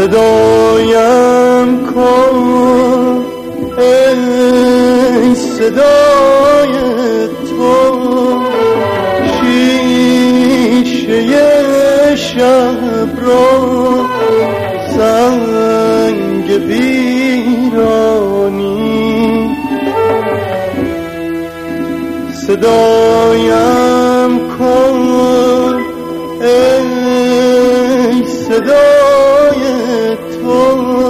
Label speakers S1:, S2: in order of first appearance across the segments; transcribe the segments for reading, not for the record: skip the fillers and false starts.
S1: صدایم کن ای صدای تو، شیشه شب را سنگ ویرانی. صدایم کن ای صدای تو،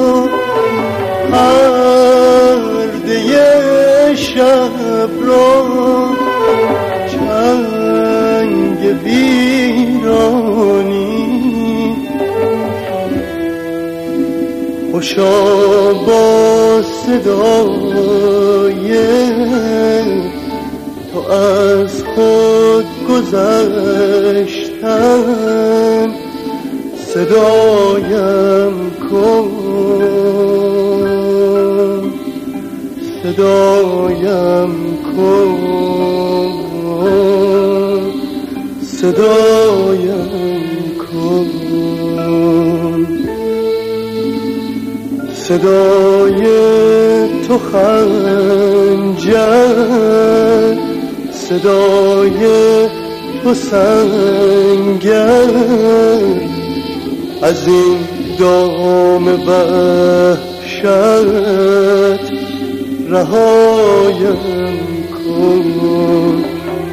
S1: پرده شب را چنگ ویرانی. خوشا با صدای تو از خود گذشتن، صدایم کن صدایم کن صدایم کن. صدای تو خنجر، صدای تو سنگر، از این دام وحشت رهایم کن.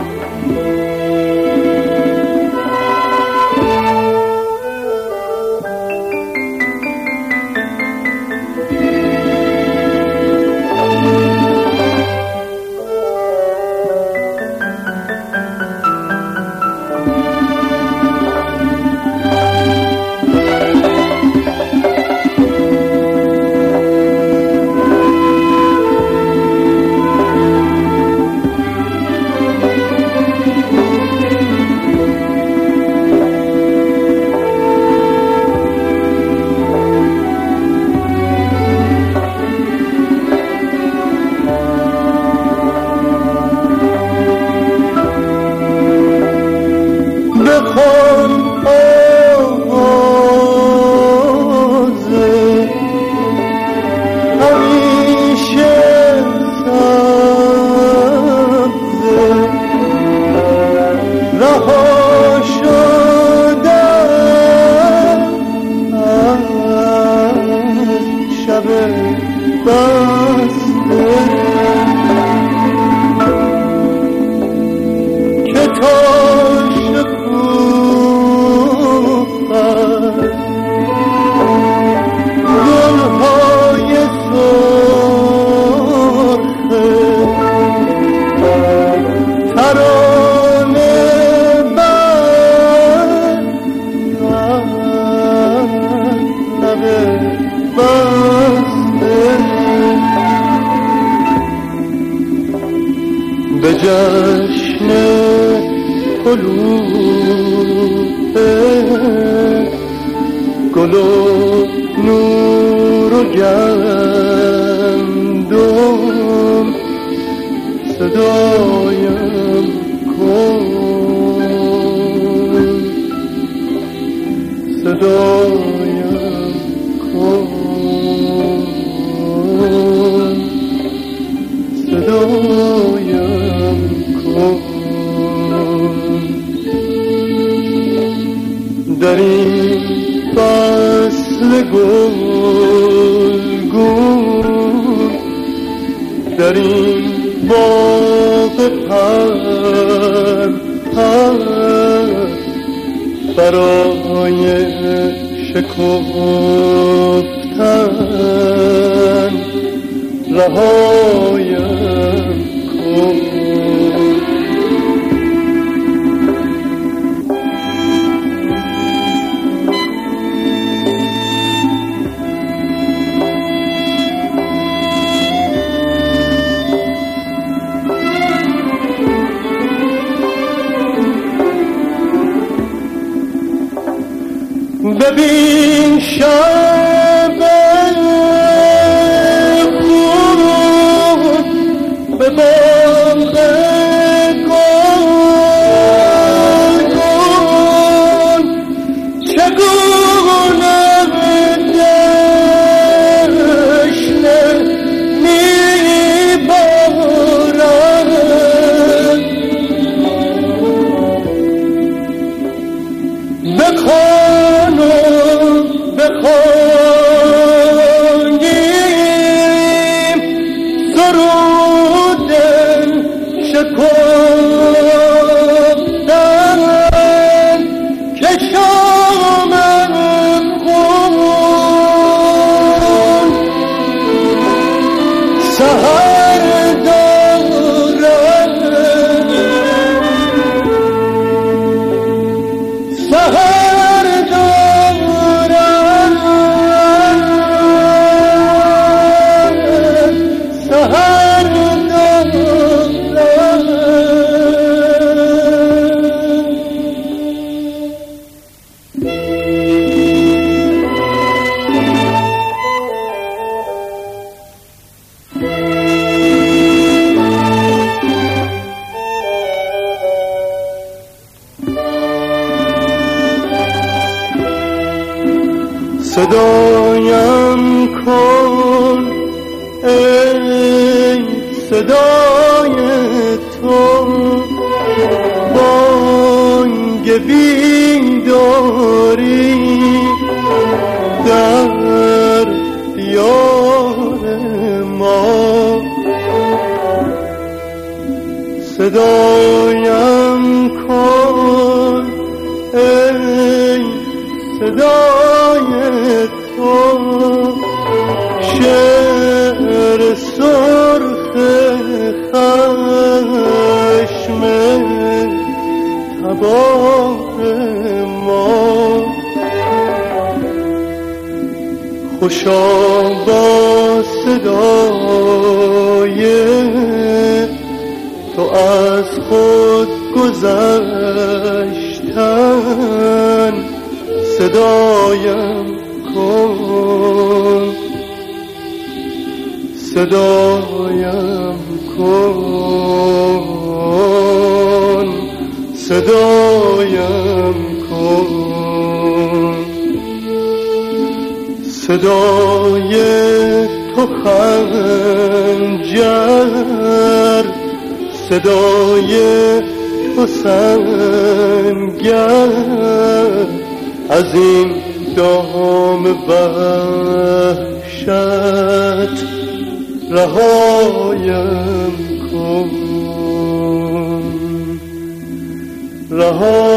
S1: به جشن طلوع گل و نور و گندم، صدایم کن صدایم کن صدایم کن. در این فصل گلگون، در این باغ پر برای شکفتن رهایم کن. ببین شب خود به باغ گلگون چگونه در صدایم کن ای صدای تو، بانگ بیداری در دیار ما. صدایم کن ای صدای تو، شعر سرخ خشم تبار ما. خوشا با صدای تو از خود گذشتن، صدایم کن، صدایم کن، صدایم کن. صدای تو خنجر، صدای تو سنگر، از این دام وحشت رهایم کن، رهایم